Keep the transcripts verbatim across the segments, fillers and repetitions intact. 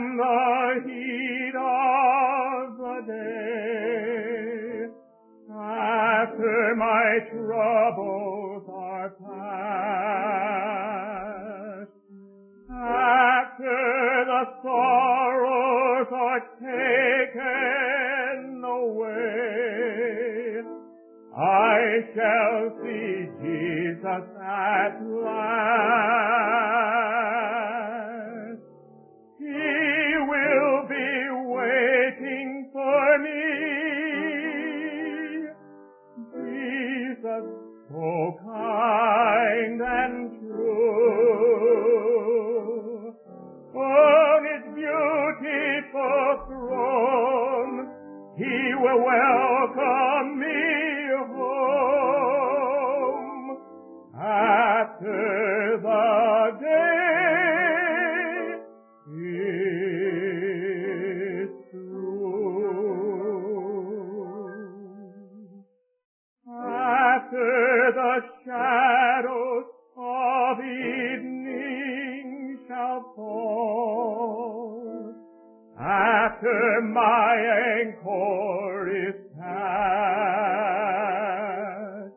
and the heat of the day, after my troubles are past, after the sorrows are taken away, I shall see Jesus at last. He will be waiting for me. Jesus, so kind and true, on His beautiful throne, He will welcome me home after the day is through. After the shadows of evening shall fall, after my anchor is cast,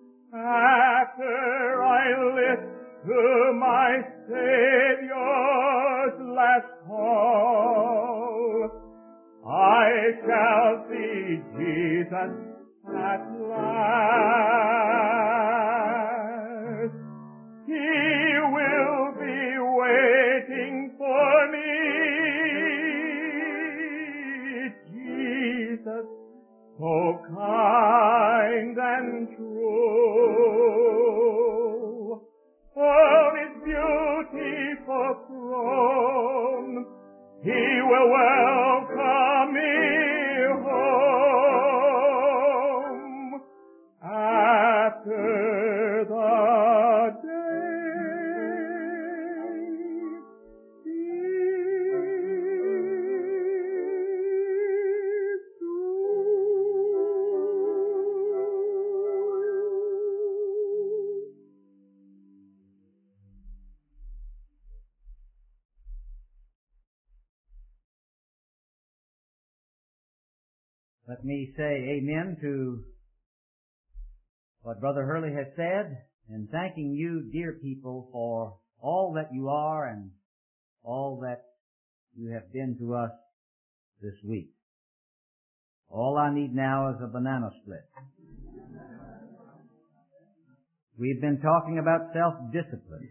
after I lift to my Savior's last call, I shall see Jesus at last. He will be waiting for me. Jesus, so kind and true, on His beautiful throne, He will welcome me home after the Let me say amen to what Brother Hurley has said, and thanking you, dear people, for all that you are and all that you have been to us this week. All I need now is a banana split. We've been talking about self-discipline.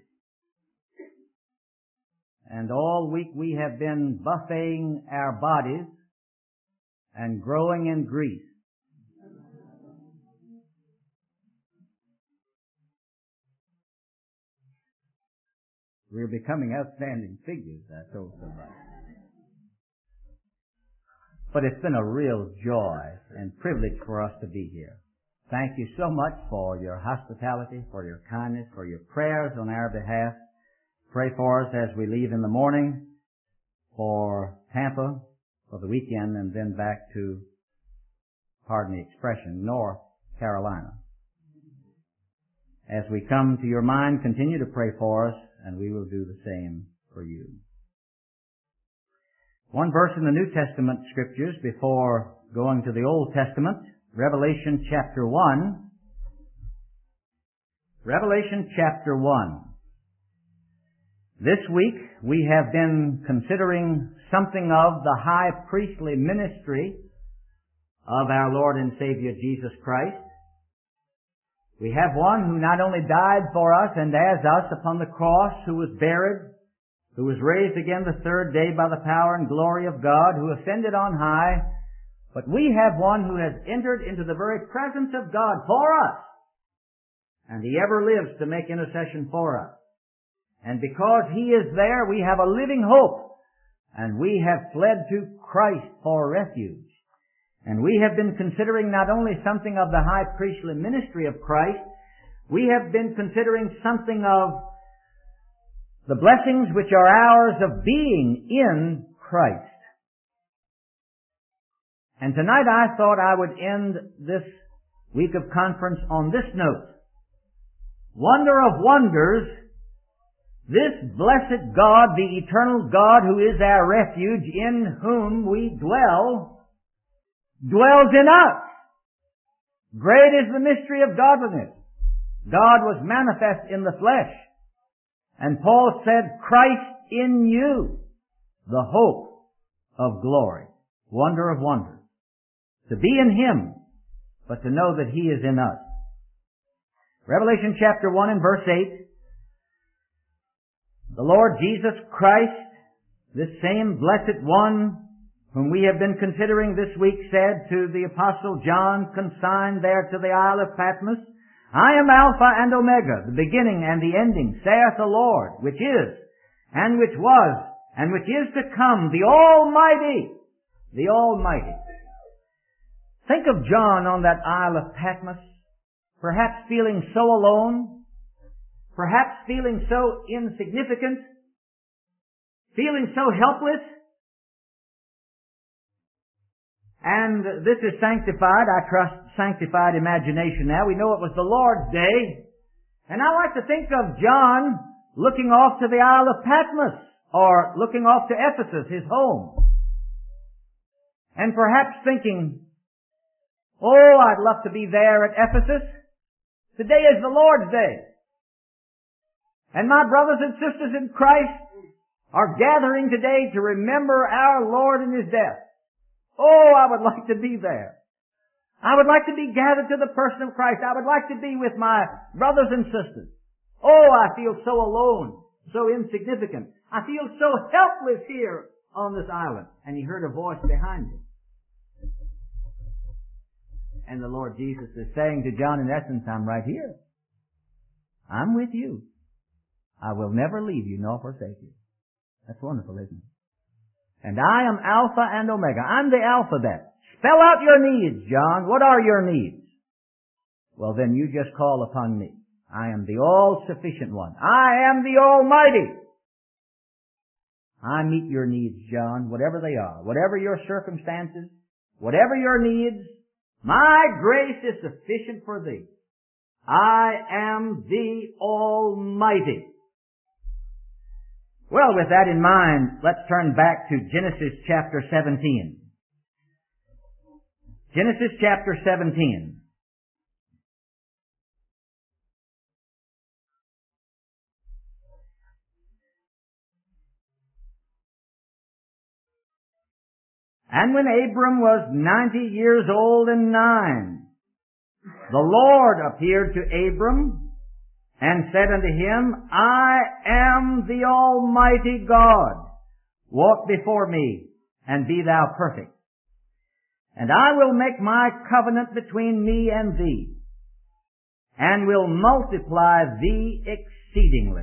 And all week we have been buffeting our bodies and growing in grease. We're becoming outstanding figures, I told somebody. But it's been a real joy and privilege for us to be here. Thank you so much for your hospitality, for your kindness, for your prayers on our behalf. Pray for us as we leave in the morning for Tampa for the weekend and then back to, pardon the expression, North Carolina. As we come to your mind, continue to pray for us, and we will do the same for you. One verse in the New Testament scriptures before going to the Old Testament, Revelation chapter one. Revelation chapter one. This week we have been considering something of the high priestly ministry of our Lord and Savior Jesus Christ. We have one who not only died for us and as us upon the cross, who was buried, who was raised again the third day by the power and glory of God, who ascended on high, but we have one who has entered into the very presence of God for us, and He ever lives to make intercession for us. And because He is there, we have a living hope, and we have fled to Christ for refuge. And we have been considering not only something of the high priestly ministry of Christ, we have been considering something of the blessings which are ours of being in Christ. And tonight I thought I would end this week of conference on this note. Wonder of wonders, This blessed God, the eternal God who is our refuge, in whom we dwell, dwells in us. Great is the mystery of godliness. God was manifest in the flesh. And Paul said, Christ in you, the hope of glory. Wonder of wonders. To be in Him, but to know that He is in us. Revelation chapter one and verse eight. The Lord Jesus Christ, this same blessed one whom we have been considering this week, said to the Apostle John, consigned there to the Isle of Patmos, I am Alpha and Omega, the beginning and the ending, saith the Lord, which is, and which was, and which is to come, the Almighty, the Almighty. Think of John on that Isle of Patmos, perhaps feeling so alone, perhaps feeling so insignificant, feeling so helpless. And this is sanctified, I trust, sanctified imagination now. We know it was the Lord's day. And I like to think of John looking off to the Isle of Patmos, or looking off to Ephesus, his home. And perhaps thinking, oh, I'd love to be there at Ephesus. Today is the Lord's day. And my brothers and sisters in Christ are gathering today to remember our Lord and His death. Oh, I would like to be there. I would like to be gathered to the person of Christ. I would like to be with my brothers and sisters. Oh, I feel so alone, so insignificant. I feel so helpless here on this island. And he heard a voice behind him. And the Lord Jesus is saying to John, in essence, I'm right here. I'm with you. I will never leave you nor forsake you. That's wonderful, isn't it? And I am Alpha and Omega. I'm the alphabet. Spell out your needs, John. What are your needs? Well, then you just call upon me. I am the all-sufficient one. I am the Almighty. I meet your needs, John, whatever they are. Whatever your circumstances, whatever your needs, my grace is sufficient for thee. I am the Almighty. Well, with that in mind, let's turn back to Genesis chapter seventeen. Genesis chapter seventeen. And when Abram was ninety years old and nine, the Lord appeared to Abram and said unto him, I am the Almighty God. Walk before me, and be thou perfect. And I will make my covenant between me and thee, and will multiply thee exceedingly.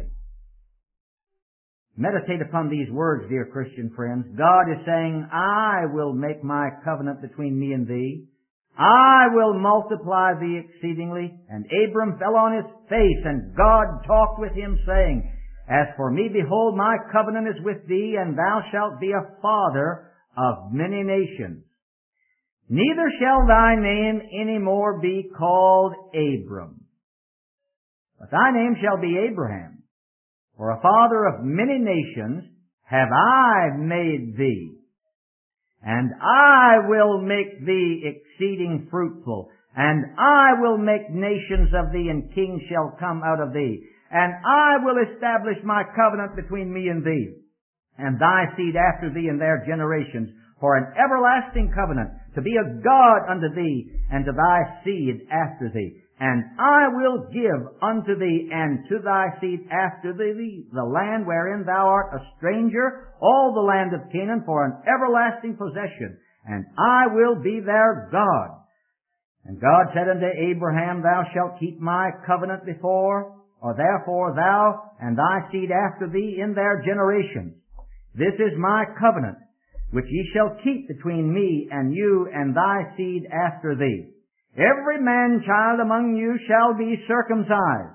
Meditate upon these words, dear Christian friends. God is saying, I will make my covenant between me and thee. I will multiply thee exceedingly. And Abram fell on his face, and God talked with him, saying, As for me, behold, my covenant is with thee, and thou shalt be a father of many nations. Neither shall thy name any more be called Abram, but thy name shall be Abraham. For a father of many nations have I made thee, and I will make thee exceeding fruitful, and I will make nations of thee, and kings shall come out of thee. And I will establish my covenant between me and thee, and thy seed after thee in their generations, for an everlasting covenant, to be a God unto thee, and to thy seed after thee. And I will give unto thee and to thy seed after thee the land wherein thou art a stranger, all the land of Canaan, for an everlasting possession, and I will be their God. And God said unto Abraham, Thou shalt keep my covenant before, or therefore thou and thy seed after thee in their generations. This is my covenant, which ye shall keep between me and you and thy seed after thee. Every man-child among you shall be circumcised,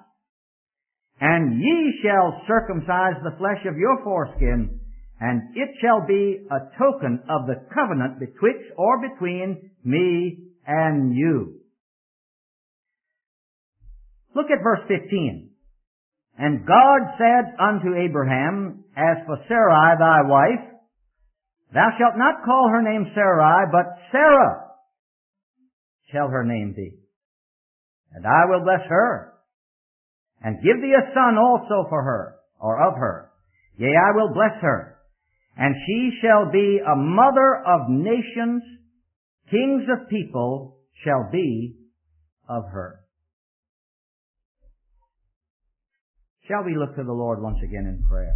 and ye shall circumcise the flesh of your foreskin, and it shall be a token of the covenant betwixt or between me and you. Look at verse fifteen. And God said unto Abraham, As for Sarai thy wife, thou shalt not call her name Sarai, but Sarah shall her name be. And I will bless her, and give thee a son also for her, or of her. Yea, I will bless her, and she shall be a mother of nations, kings of people shall be of her. Shall we look to the Lord once again in prayer?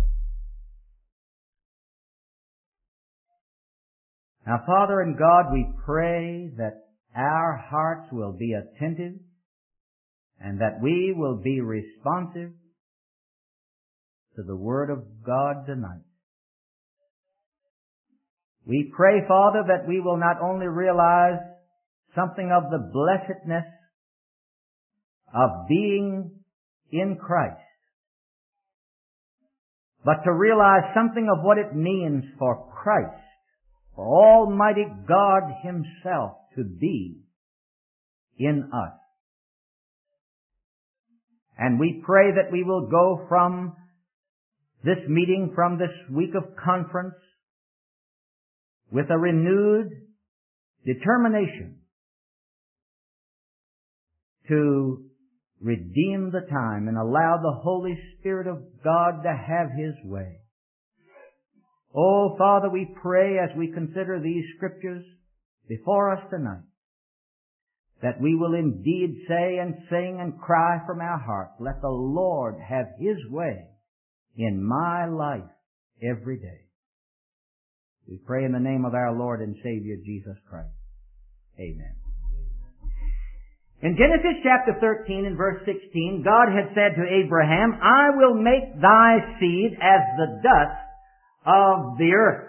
Now, Father and God, we pray that our hearts will be attentive and that we will be responsive to the Word of God tonight. We pray, Father, that we will not only realize something of the blessedness of being in Christ, but to realize something of what it means for Christ, for Almighty God Himself to be in us. And we pray that we will go from this meeting, from this week of conference, with a renewed determination to redeem the time and allow the Holy Spirit of God to have His way. Oh, Father, we pray as we consider these Scriptures before us tonight, that we will indeed say and sing and cry from our hearts, let the Lord have His way in my life every day. We pray in the name of our Lord and Savior Jesus Christ. Amen. In Genesis chapter thirteen and verse sixteen, God had said to Abraham, I will make thy seed as the dust of the earth.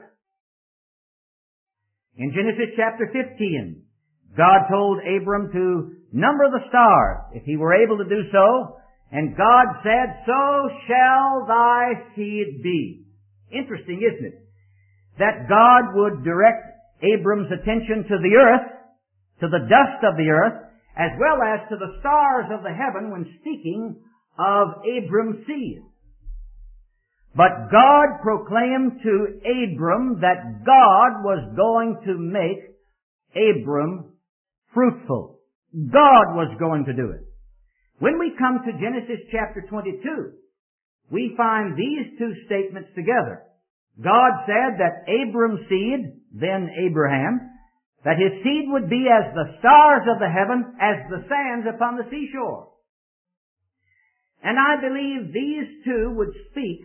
In Genesis chapter fifteen, God told Abram to number the stars, if he were able to do so, and God said, so shall thy seed be. Interesting, isn't it? That God would direct Abram's attention to the earth, to the dust of the earth, as well as to the stars of the heaven when speaking of Abram's seed. But God proclaimed to Abram that God was going to make Abram fruitful. God was going to do it. When we come to Genesis chapter twenty-two, we find these two statements together. God said that Abram's seed, then Abraham, that his seed would be as the stars of the heaven, as the sands upon the seashore. And I believe these two would speak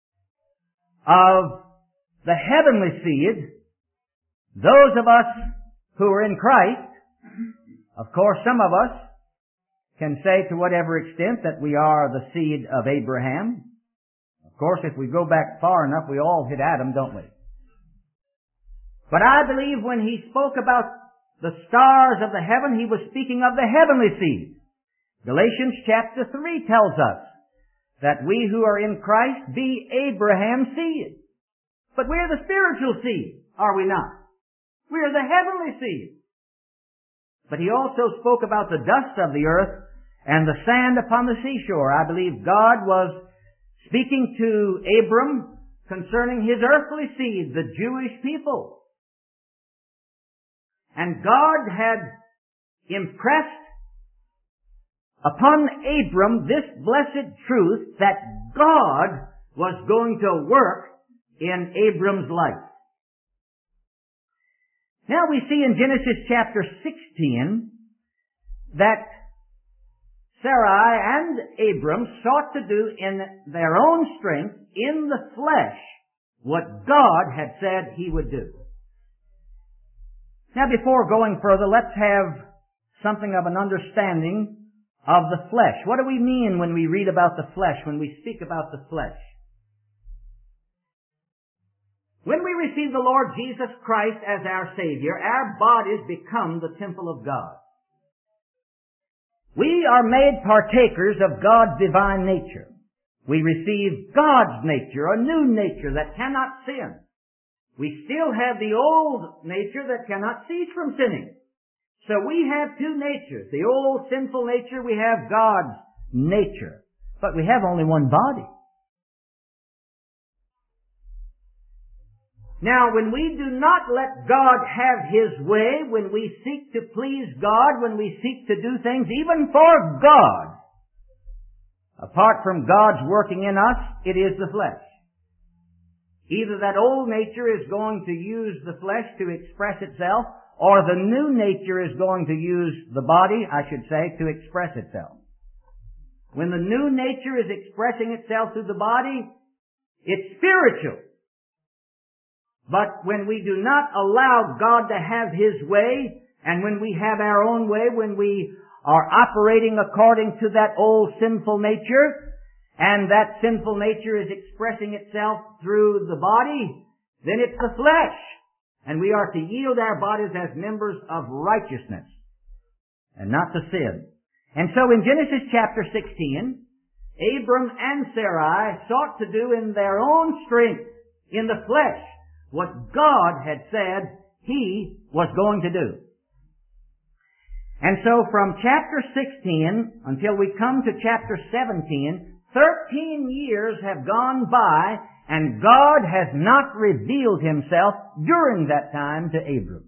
of the heavenly seed, those of us who are in Christ. Of course, some of us can say to whatever extent that we are the seed of Abraham. Of course, if we go back far enough, we all hit Adam, don't we? But I believe when he spoke about the stars of the heaven, he was speaking of the heavenly seed. Galatians chapter three tells us that we who are in Christ be Abraham's seed. But we're the spiritual seed, are we not? We're the heavenly seed. But he also spoke about the dust of the earth and the sand upon the seashore. I believe God was speaking to Abram concerning his earthly seed, the Jewish people. And God had impressed upon Abram this blessed truth that God was going to work in Abram's life. Now we see in Genesis chapter sixteen that Sarai and Abram sought to do in their own strength, in the flesh, what God had said He would do. Now before going further, let's have something of an understanding of the flesh. What do we mean when we read about the flesh, when we speak about the flesh? When we receive the Lord Jesus Christ as our Savior, our bodies become the temple of God. We are made partakers of God's divine nature. We receive God's nature, a new nature that cannot sin. We still have the old nature that cannot cease from sinning. So we have two natures. The old sinful nature, we have God's nature. But we have only one body. Now, when we do not let God have His way, when we seek to please God, when we seek to do things even for God, apart from God's working in us, it is the flesh. Either that old nature is going to use the flesh to express itself, or the new nature is going to use the body, I should say, to express itself. When the new nature is expressing itself through the body, it's spiritual. But when we do not allow God to have His way, and when we have our own way, when we are operating according to that old sinful nature, and that sinful nature is expressing itself through the body, then it's the flesh. And we are to yield our bodies as members of righteousness, and not to sin. And so in Genesis chapter sixteen, Abram and Sarai sought to do in their own strength, in the flesh, what God had said He was going to do. And so from chapter sixteen until we come to chapter seventeen, thirteen years have gone by, and God has not revealed Himself during that time to Abram.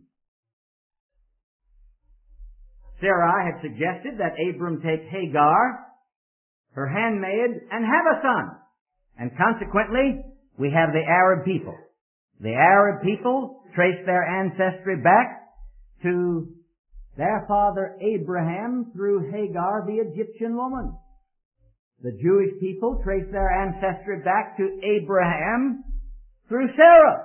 Sarai had suggested that Abram take Hagar, her handmaid, and have a son. And consequently, we have the Arab people. The Arab people trace their ancestry back to their father Abraham through Hagar, the Egyptian woman. The Jewish people trace their ancestry back to Abraham through Sarah.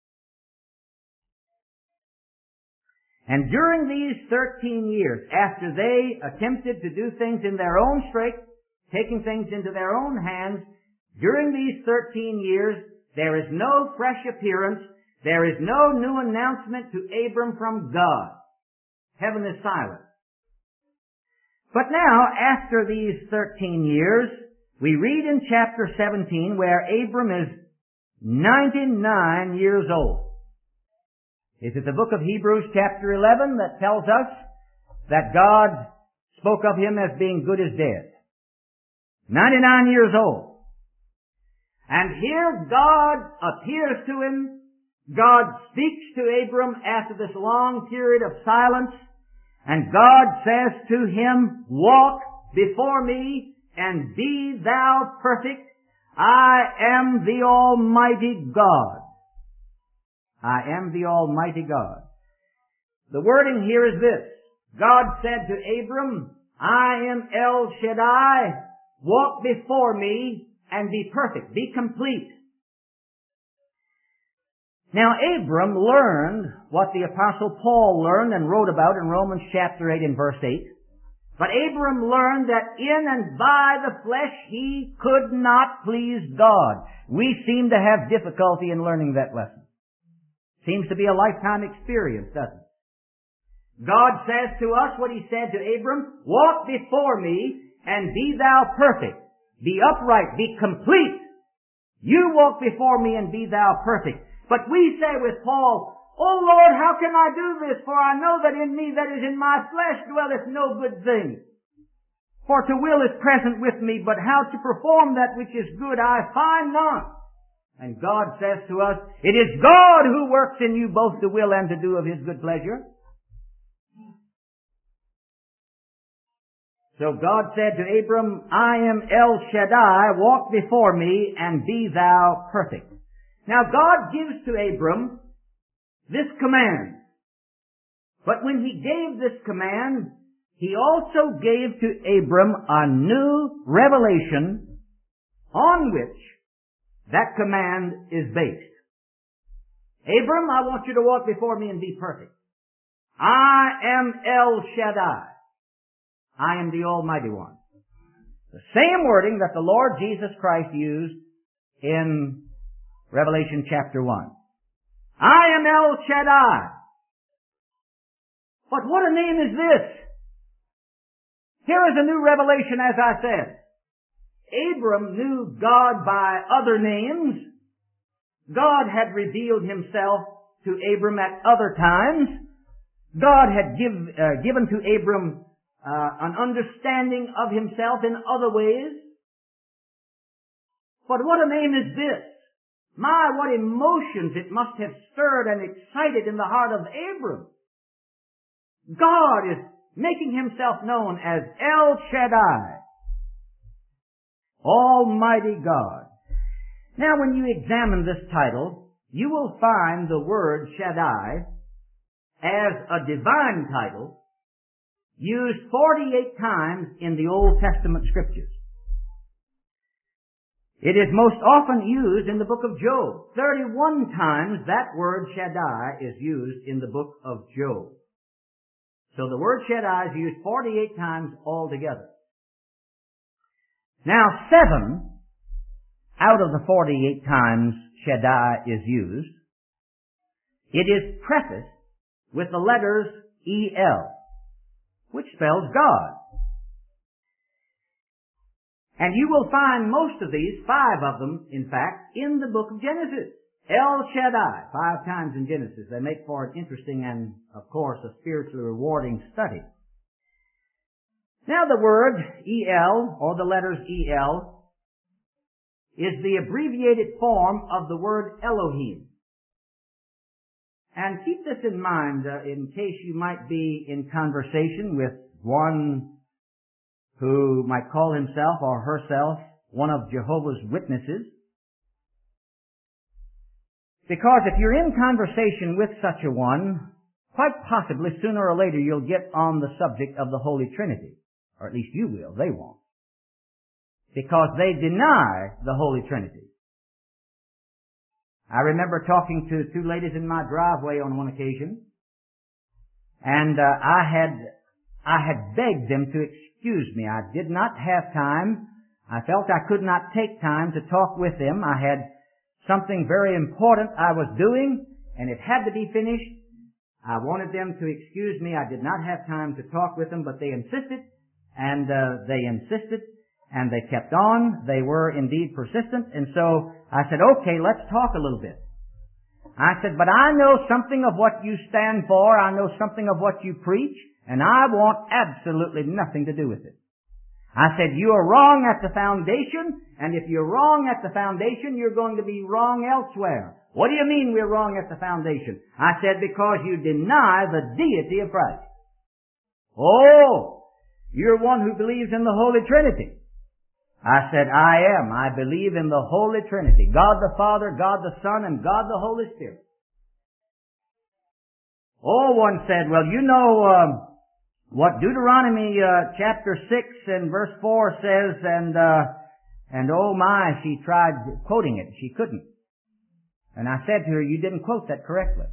And during these thirteen years, after they attempted to do things in their own strength, taking things into their own hands, during these thirteen years, there is no fresh appearance, there is no new announcement to Abram from God. Heaven is silent. But now, after these thirteen years, we read in chapter seventeen where Abram is ninety-nine years old. Is it the book of Hebrews chapter eleven that tells us that God spoke of him as being good as dead? ninety-nine years old. And here God appears to him. God speaks to Abram after this long period of silence. And God says to him, "Walk before me and be thou perfect. I am the Almighty God." I am the Almighty God. The wording here is this. God said to Abram, "I am El Shaddai. Walk before me and be perfect, be complete." Now Abram learned what the Apostle Paul learned and wrote about in Romans chapter eight and verse eight. But Abram learned that in and by the flesh he could not please God. We seem to have difficulty in learning that lesson. Seems to be a lifetime experience, doesn't it? God says to us what He said to Abram, "Walk before me and be thou perfect. Be upright, be complete. You walk before me and be thou perfect." But we say with Paul, "O Lord, how can I do this? For I know that in me, that is in my flesh, dwelleth no good thing. For to will is present with me, but how to perform that which is good I find not." And God says to us, "It is God who works in you both to will and to do of His good pleasure." So God said to Abram, "I am El Shaddai, walk before me and be thou perfect." Now God gives to Abram this command. But when He gave this command, He also gave to Abram a new revelation on which that command is based. "Abram, I want you to walk before me and be perfect. I am El Shaddai. I am the Almighty One." The same wording that the Lord Jesus Christ used in Revelation chapter one. "I am El Shaddai." But what a name is this? Here is a new revelation, as I said. Abram knew God by other names. God had revealed Himself to Abram at other times. God had give, uh, given to Abram uh, an understanding of Himself in other ways. But what a name is this? My, what emotions it must have stirred and excited in the heart of Abram. God is making himself known as El Shaddai, Almighty God. Now, when you examine this title, you will find the word Shaddai as a divine title used forty-eight times in the Old Testament Scriptures. It is most often used in the book of Job. thirty-one times that word Shaddai is used in the book of Job. So the word Shaddai is used forty-eight times altogether. Now, seven out of the forty-eight times Shaddai is used, it is prefaced with the letters E L, which spells God. And you will find most of these, five of them, in fact, in the book of Genesis. El Shaddai, five times in Genesis. They make for an interesting and, of course, a spiritually rewarding study. Now the word E L, or the letters E L, is the abbreviated form of the word Elohim. And keep this in mind uh, in case you might be in conversation with one who might call himself or herself one of Jehovah's Witnesses. Because if you're in conversation with such a one, quite possibly sooner or later you'll get on the subject of the Holy Trinity. Or at least you will, they won't. Because they deny the Holy Trinity. I remember talking to two ladies in my driveway on one occasion, and uh, I had I had begged them to excuse me. I did not have time. I felt I could not take time to talk with them. I had something very important I was doing, and it had to be finished. I wanted them to excuse me. I did not have time to talk with them, but they insisted, and uh, they insisted, and they kept on. They were indeed persistent, and so I said, okay, let's talk a little bit. I said, but I know something of what you stand for. I know something of what you preach, and I want absolutely nothing to do with it. I said, you are wrong at the foundation, and if you're wrong at the foundation, you're going to be wrong elsewhere. What do you mean we're wrong at the foundation? I said, because you deny the deity of Christ. Oh, you're one who believes in the Holy Trinity. I said, I am. I believe in the Holy Trinity. God the Father, God the Son, and God the Holy Spirit. Oh, one said, well, you know um, what Deuteronomy uh, chapter six and verse four says, and, uh, and oh my, she tried quoting it. She couldn't. And I said to her, you didn't quote that correctly.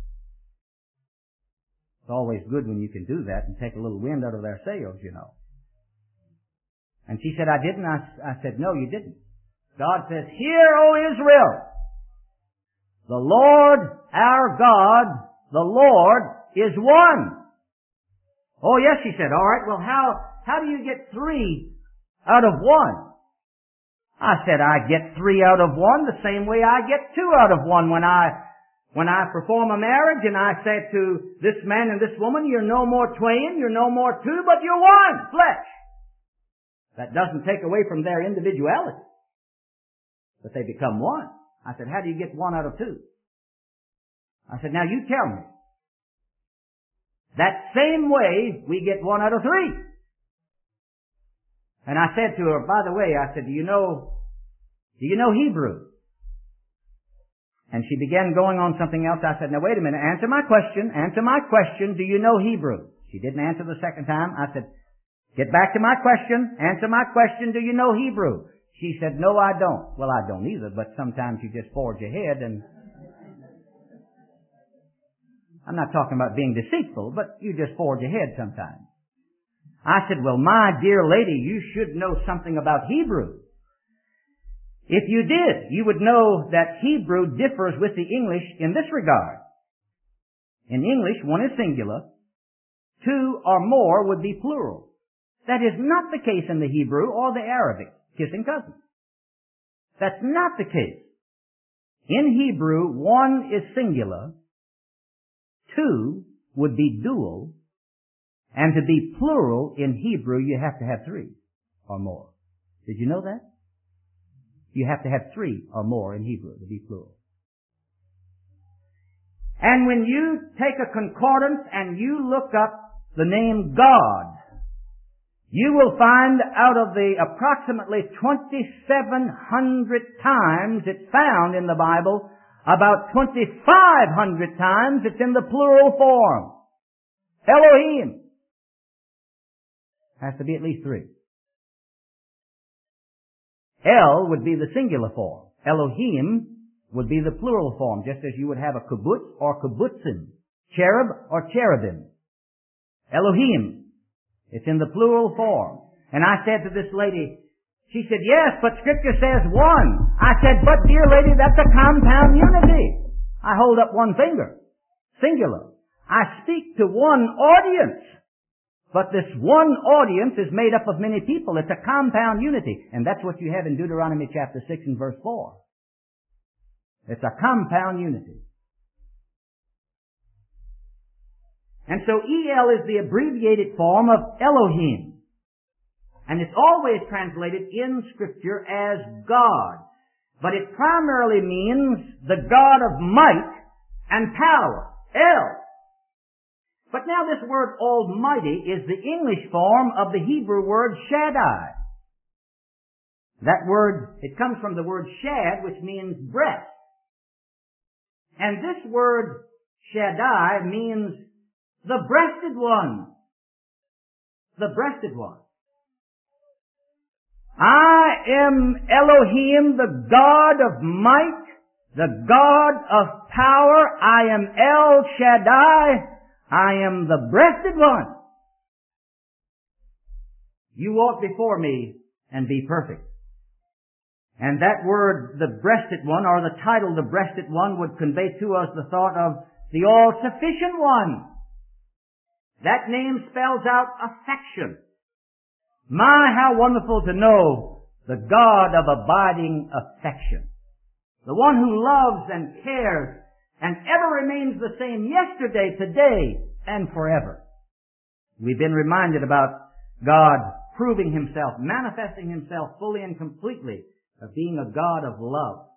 It's always good when you can do that and take a little wind out of their sails, you know. And she said, I didn't. I, I said, no, you didn't. God says, hear, O Israel, the Lord our God, the Lord is one. Oh, yes, she said. All right, well, how, how do you get three out of one? I said, I get three out of one the same way I get two out of one when I, when I perform a marriage and I say to this man and this woman, you're no more twain, you're no more two, but you're one flesh. That doesn't take away from their individuality. But they become one. I said, how do you get one out of two? I said, now you tell me. That same way we get one out of three. And I said to her, by the way, I said, do you know, do you know Hebrew? And she began going on something else. I said, now wait a minute, answer my question, answer my question, do you know Hebrew? She didn't answer the second time. I said, get back to my question. Answer my question. Do you know Hebrew? She said, no, I don't. Well, I don't either, but sometimes you just forge ahead and I'm not talking about being deceitful, but you just forge ahead sometimes. I said, well, my dear lady, you should know something about Hebrew. If you did, you would know that Hebrew differs with the English in this regard. In English, one is singular. Two or more would be plural. That is not the case in the Hebrew or the Arabic, kissing cousins. That's not the case. In Hebrew, one is singular, two would be dual, and to be plural in Hebrew, you have to have three or more. Did you know that? You have to have three or more in Hebrew to be plural. And when you take a concordance and you look up the name God, you will find out of the approximately twenty-seven hundred times it's found in the Bible, about twenty-five hundred times it's in the plural form. Elohim. Has to be at least three. El would be the singular form. Elohim would be the plural form, just as you would have a kibbutz or kibbutzim, cherub or cherubim. Elohim. It's in the plural form. And I said to this lady, she said, yes, but Scripture says one. I said, but dear lady, that's a compound unity. I hold up one finger. Singular. I speak to one audience. But this one audience is made up of many people. It's a compound unity. And that's what you have in Deuteronomy chapter six and verse four. It's a compound unity. And so E L is the abbreviated form of Elohim. And it's always translated in Scripture as God. But it primarily means the God of might and power. El. But now this word Almighty is the English form of the Hebrew word Shaddai. That word, it comes from the word shad, which means breast. And this word Shaddai means the breasted one. The breasted one. I am Elohim, the God of might, the God of power. I am El Shaddai. I am the breasted one. You walk before me and be perfect. And that word, the breasted one, or the title, the breasted one, would convey to us the thought of the all-sufficient one. That name spells out affection. My, how wonderful to know the God of abiding affection. The one who loves and cares and ever remains the same yesterday, today, and forever. We've been reminded about God proving Himself, manifesting Himself fully and completely of being a God of love.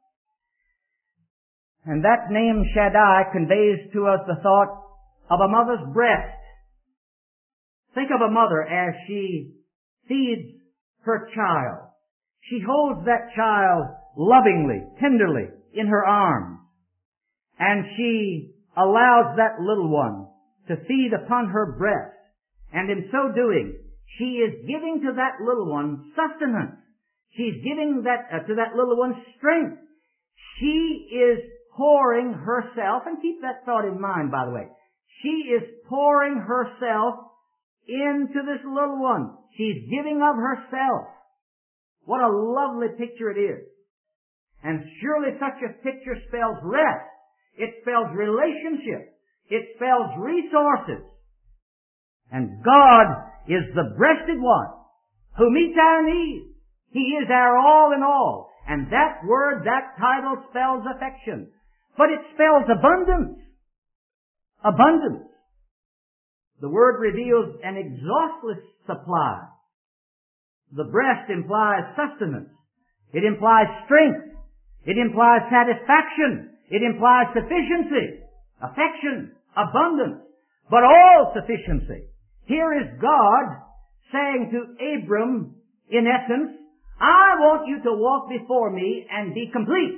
And that name Shaddai conveys to us the thought of a mother's breast. Think of a mother as she feeds her child. She holds that child lovingly, tenderly in her arms. And she allows that little one to feed upon her breast. And in so doing, she is giving to that little one sustenance. She's giving that uh, to that little one strength. She is pouring herself, and keep that thought in mind, by the way. She is pouring herself into this little one. She's giving of herself. What a lovely picture it is. And surely such a picture spells rest. It spells relationship. It spells resources. And God is the breasted one who meets our needs. He is our all in all. And that word, that title spells affection. But it spells abundance. Abundance. The word reveals an exhaustless supply. The breast implies sustenance. It implies strength. It implies satisfaction. It implies sufficiency, affection, abundance, but all sufficiency. Here is God saying to Abram, in essence, I want you to walk before me and be complete.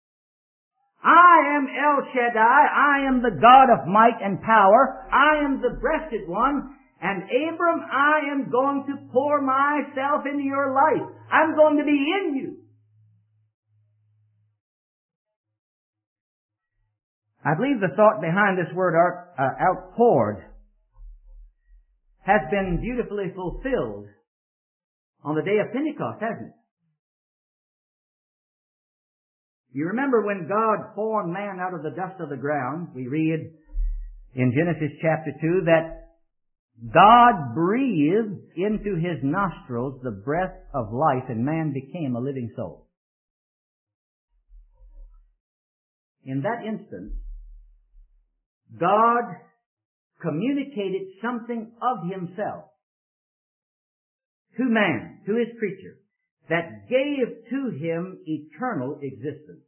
I am El Shaddai. I am the God of might and power. I am the breasted one. And Abram, I am going to pour myself into your life. I'm going to be in you. I believe the thought behind this word out, uh, outpoured has been beautifully fulfilled on the day of Pentecost, hasn't it? You remember when God formed man out of the dust of the ground, we read in Genesis chapter two that God breathed into his nostrils the breath of life and man became a living soul. In that instant, God communicated something of himself to man, to his creature, that gave to him eternal existence.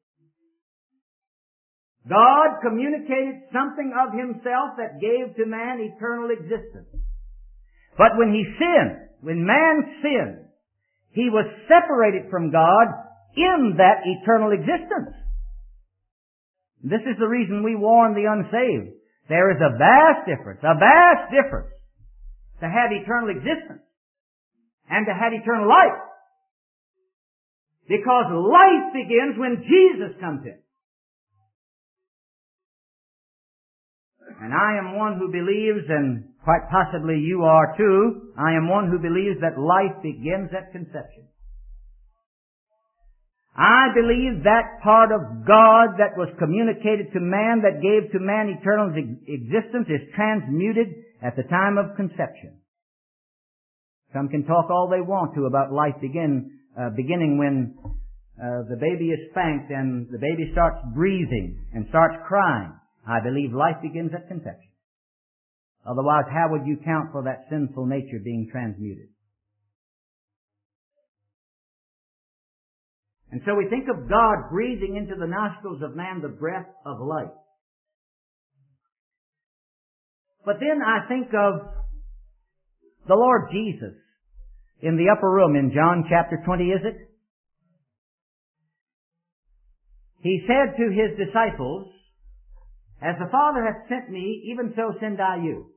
God communicated something of himself that gave to man eternal existence. But when he sinned, when man sinned, he was separated from God in that eternal existence. This is the reason we warn the unsaved. There is a vast difference, a vast difference to have eternal existence and to have eternal life. Because life begins when Jesus comes in. And I am one who believes, and quite possibly you are too, I am one who believes that life begins at conception. I believe that part of God that was communicated to man, that gave to man eternal existence, is transmuted at the time of conception. Some can talk all they want to about life begin, uh, beginning when uh, the baby is spanked and the baby starts breathing and starts crying. I believe life begins at conception. Otherwise, how would you count for that sinful nature being transmuted? And so we think of God breathing into the nostrils of man the breath of life. But then I think of the Lord Jesus in the upper room in John chapter twenty, is it? He said to his disciples, "As the Father hath sent me, even so send I you.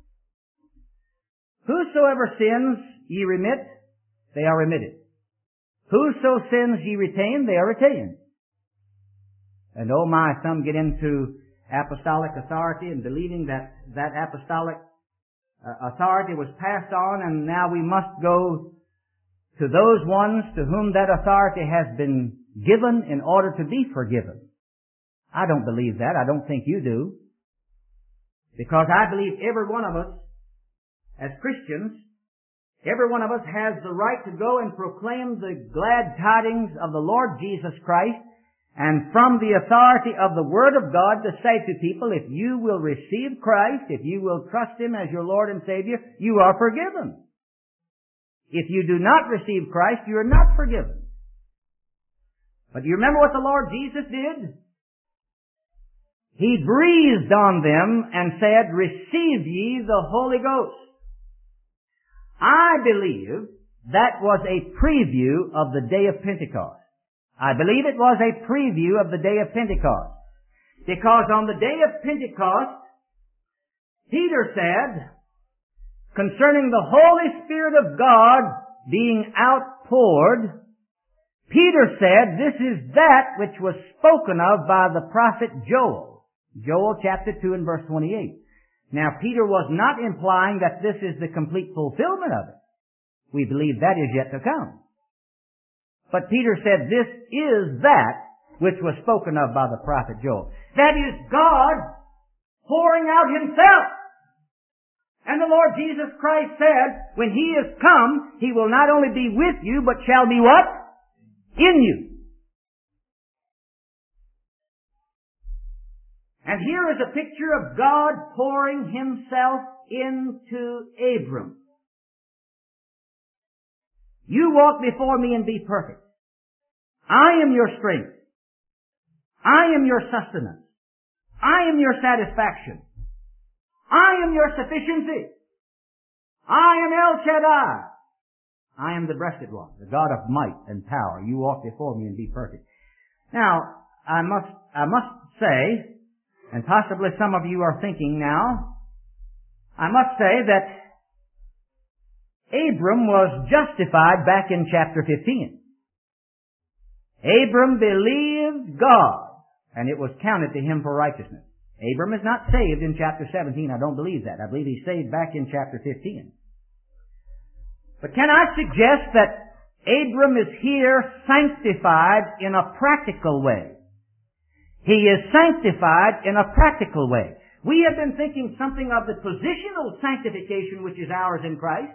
Whosoever sins ye remit, they are remitted. Whoso sins ye retain, they are retained." And oh my, some get into apostolic authority and believing that that apostolic uh, authority was passed on, and now we must go to those ones to whom that authority has been given in order to be forgiven. I don't believe that. I don't think you do. Because I believe every one of us, as Christians, every one of us has the right to go and proclaim the glad tidings of the Lord Jesus Christ, and from the authority of the Word of God to say to people, if you will receive Christ, if you will trust Him as your Lord and Savior, you are forgiven. If you do not receive Christ, you are not forgiven. But do you remember what the Lord Jesus did? He breathed on them and said, "Receive ye the Holy Ghost." I believe that was a preview of the day of Pentecost. I believe it was a preview of the day of Pentecost. Because on the day of Pentecost, Peter said, concerning the Holy Spirit of God being outpoured, Peter said, this is that which was spoken of by the prophet Joel. Joel chapter two and verse twenty-eight. Now, Peter was not implying that this is the complete fulfillment of it. We believe that is yet to come. But Peter said, this is that which was spoken of by the prophet Joel. That is God pouring out Himself. And the Lord Jesus Christ said, when He is come, He will not only be with you, but shall be what? In you. And here is a picture of God pouring Himself into Abram. You walk before me and be perfect. I am your strength. I am your sustenance. I am your satisfaction. I am your sufficiency. I am El Shaddai. I am the breasted one, the God of might and power. You walk before me and be perfect. Now, I must, I must say, and possibly some of you are thinking now, I must say that Abram was justified back in chapter fifteen. Abram believed God, and it was counted to him for righteousness. Abram is not saved in chapter seventeen. I don't believe that. I believe he's saved back in chapter fifteen. But can I suggest that Abram is here sanctified in a practical way? He is sanctified in a practical way. We have been thinking something of the positional sanctification which is ours in Christ.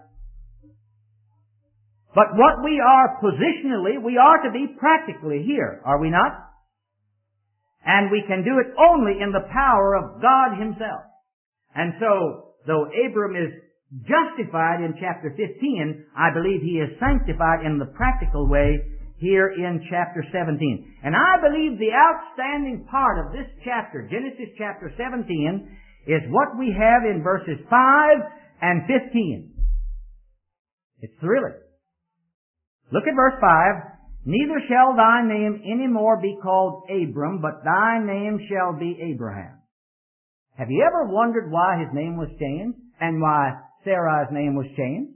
But what we are positionally, we are to be practically here, are we not? And we can do it only in the power of God Himself. And so, though Abram is justified in chapter fifteen, I believe He is sanctified in the practical way here in chapter seventeen. And I believe the outstanding part of this chapter, Genesis chapter seventeen, is what we have in verses five and fifteen. It's thrilling. Look at verse five. Neither shall thy name any more be called Abram, but thy name shall be Abraham. Have you ever wondered why his name was changed and why Sarai's name was changed?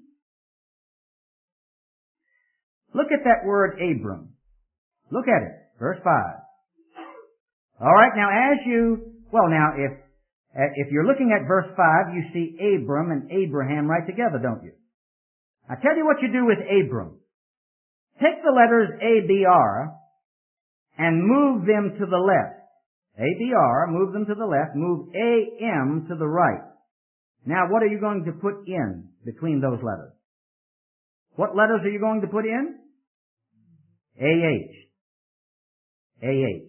Look at that word Abram. Look at it. Verse five. All right, now as you, well now if, if you're looking at verse five, you see Abram and Abraham right together, don't you? I tell you what you do with Abram. Take the letters A B R and move them to the left. A B R, move them to the left. Move A M to the right. Now what are you going to put in between those letters? What letters are you going to put in? A H. A H.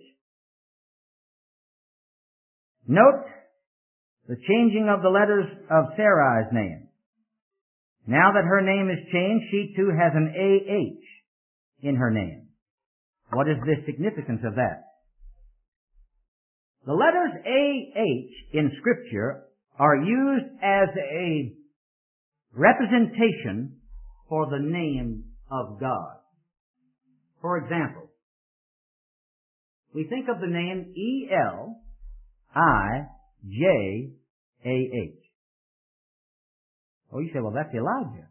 Note the changing of the letters of Sarai's name. Now that her name is changed, she too has an A H in her name. What is the significance of that? The letters A H in Scripture are used as a representation for the name of God. For example, we think of the name E L I J A H. Oh, you say, well, that's Elijah.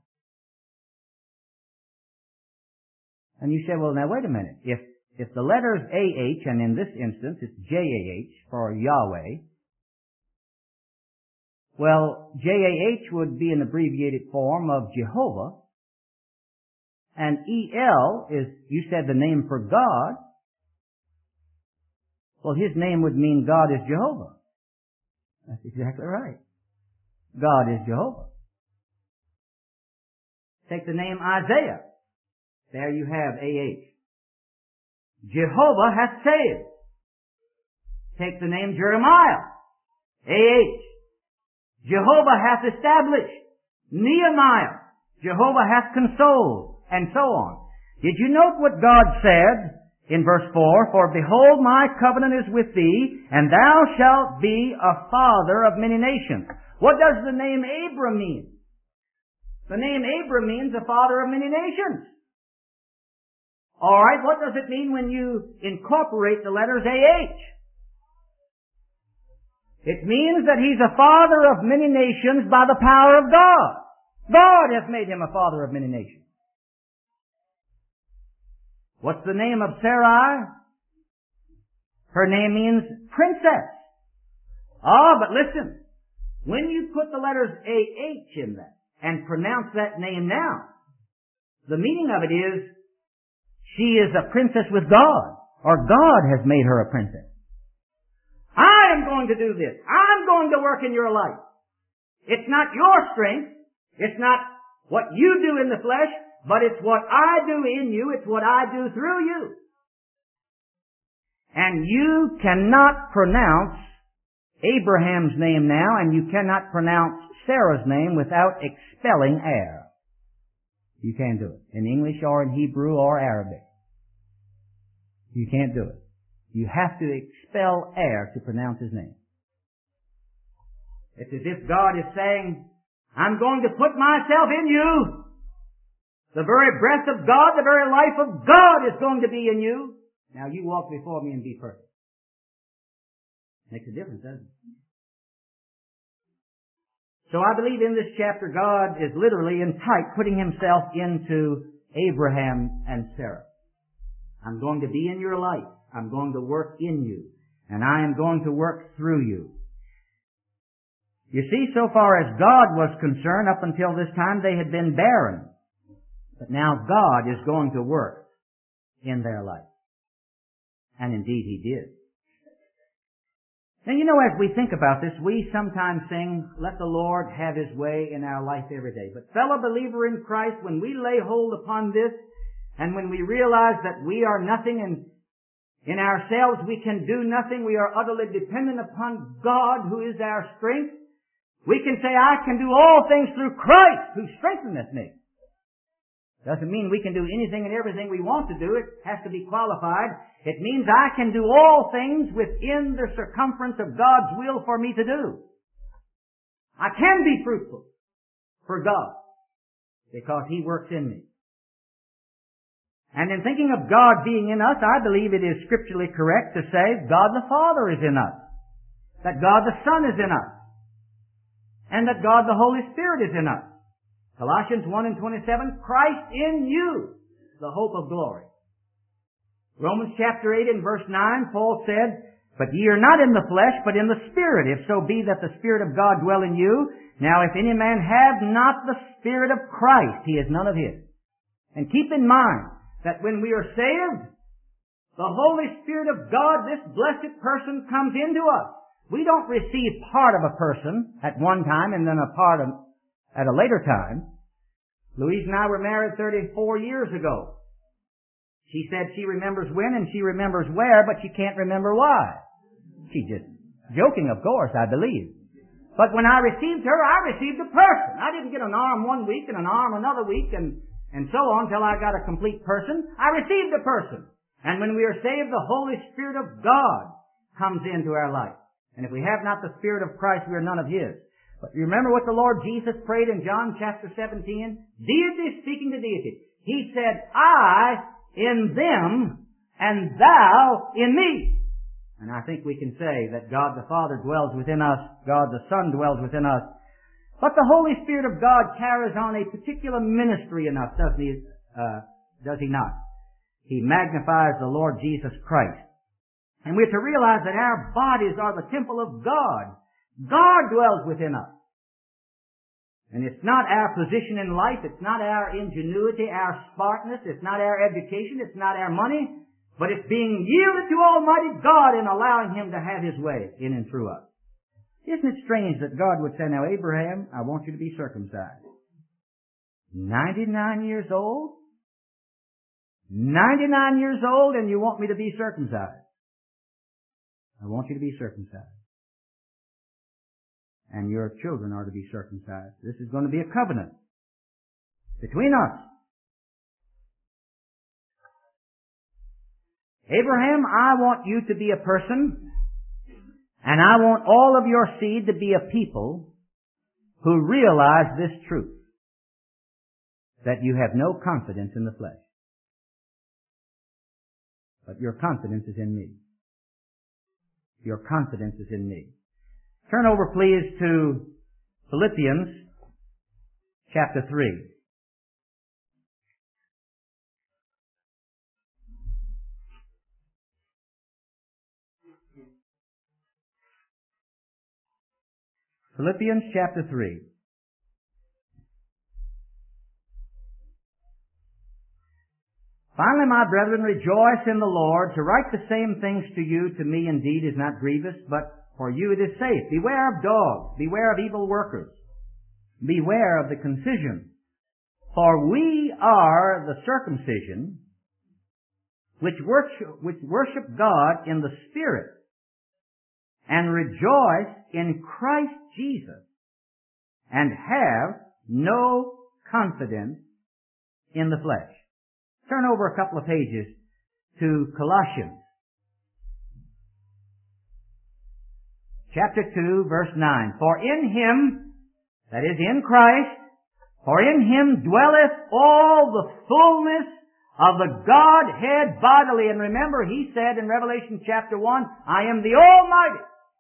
And you say, well, now wait a minute. If, if the letters A H, and in this instance it's J A H for Yahweh, well, J A H would be an abbreviated form of Jehovah, and E L is, you said, the name for God. Well, His name would mean God is Jehovah. That's exactly right. God is Jehovah. Take the name Isaiah. There you have A H. Jehovah hath saved. Take the name Jeremiah. A H. Jehovah hath established. Nehemiah. Jehovah hath consoled. And so on. Did you note what God said in verse four? For behold, my covenant is with thee, and thou shalt be a father of many nations. What does the name Abram mean? The name Abram means a father of many nations. Alright, what does it mean when you incorporate the letters A H? It means that he's a father of many nations by the power of God. God has made him a father of many nations. What's the name of Sarai? Her name means princess. Ah, but listen. When you put the letters A H in that and pronounce that name now, the meaning of it is she is a princess with God, or God has made her a princess. I am going to do this. I'm going to work in your life. It's not your strength. It's not what you do in the flesh, but it's what I do in you. It's what I do through you. And you cannot pronounce Abraham's name now, and you cannot pronounce Sarah's name without expelling air. You can't do it. In English or in Hebrew or Arabic. You can't do it. You have to expel air to pronounce his name. It's as if God is saying, I'm going to put myself in you. The very breath of God, the very life of God is going to be in you. Now you walk before me and be perfect. Makes a difference, doesn't it? So I believe in this chapter God is literally in type putting himself into Abraham and Sarah. I'm going to be in your life. I'm going to work in you. And I am going to work through you. You see, so far as God was concerned, up until this time they had been barren. But now God is going to work in their life. And indeed He did. Now, you know, as we think about this, we sometimes sing, let the Lord have His way in our life every day. But fellow believer in Christ, when we lay hold upon this, and when we realize that we are nothing and in ourselves we can do nothing, we are utterly dependent upon God who is our strength, We can say, I can do all things through Christ who strengtheneth me. Doesn't mean we can do anything and everything we want to do. It has to be qualified. It means I can do all things within the circumference of God's will for me to do. I can be fruitful for God because He works in me. And in thinking of God being in us, I believe it is scripturally correct to say God the Father is in us, that God the Son is in us, and that God the Holy Spirit is in us. Colossians one and twenty-seven, Christ in you, the hope of glory. Romans chapter eight and verse nine, Paul said, But ye are not in the flesh, but in the Spirit, if so be that the Spirit of God dwell in you. Now if any man have not the Spirit of Christ, he is none of his. And keep in mind that when we are saved, the Holy Spirit of God, this blessed person, comes into us. We don't receive part of a person at one time and then a part of at a later time. Louise and I were married thirty-four years ago. She said she remembers when and she remembers where, but she can't remember why. She's just joking, of course, I believe. But when I received her, I received a person. I didn't get an arm one week and an arm another week and, and so on till I got a complete person. I received a person. And when we are saved, the Holy Spirit of God comes into our life. And if we have not the Spirit of Christ, we are none of His. But you remember what the Lord Jesus prayed in John chapter seventeen? Deity speaking to deity. He said, I in them and thou in me. And I think we can say that God the Father dwells within us, God the Son dwells within us. But the Holy Spirit of God carries on a particular ministry in us, doesn't He? Uh, does He not? He magnifies the Lord Jesus Christ. And we're to realize that our bodies are the temple of God. God dwells within us. And it's not our position in life, it's not our ingenuity, our smartness, it's not our education, it's not our money, but it's being yielded to Almighty God and allowing Him to have His way in and through us. Isn't it strange that God would say, now Abraham, I want you to be circumcised. ninety-nine years old? ninety-nine years old and you want me to be circumcised? I want you to be circumcised. And your children are to be circumcised. This is going to be a covenant between us. Abraham, I want you to be a person, and I want all of your seed to be a people who realize this truth, that you have no confidence in the flesh, but your confidence is in me. Your confidence is in me. Turn over, please, to Philippians chapter three. Philippians chapter three. Finally, my brethren, rejoice in the Lord. To write the same things to you, to me indeed is not grievous, but for you it is safe. Beware of dogs. Beware of evil workers. Beware of the concision. For we are the circumcision which worship, which worship God in the Spirit and rejoice in Christ Jesus and have no confidence in the flesh. Turn over a couple of pages to Colossians chapter two, verse nine. For in Him, that is in Christ, for in Him dwelleth all the fullness of the Godhead bodily. And remember, He said in Revelation chapter one, I am the Almighty.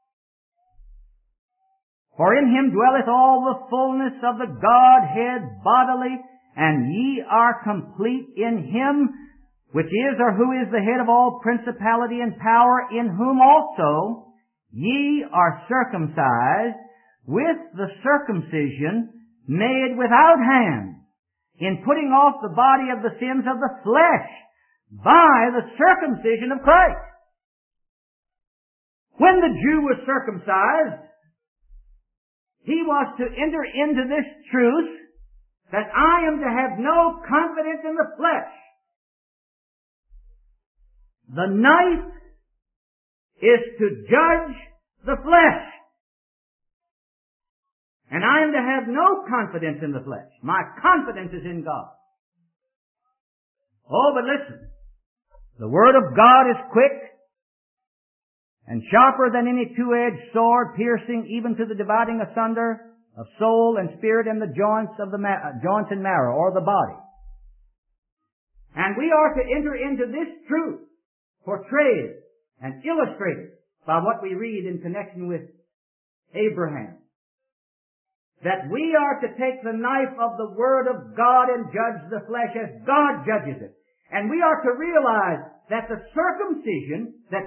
For in Him dwelleth all the fullness of the Godhead bodily, and ye are complete in Him, which is or who is the head of all principality and power, in whom also ye are circumcised with the circumcision made without hands, in putting off the body of the sins of the flesh by the circumcision of Christ. When the Jew was circumcised, he was to enter into this truth that I am to have no confidence in the flesh. The knife is to judge the flesh. And I am to have no confidence in the flesh. My confidence is in God. Oh, but listen. The Word of God is quick and sharper than any two-edged sword, piercing even to the dividing asunder of soul and spirit and the joints of the ma- uh, joints and marrow, or the body. And we are to enter into this truth, portrayed and illustrated by what we read in connection with Abraham. That we are to take the knife of the Word of God and judge the flesh as God judges it. And we are to realize that the circumcision that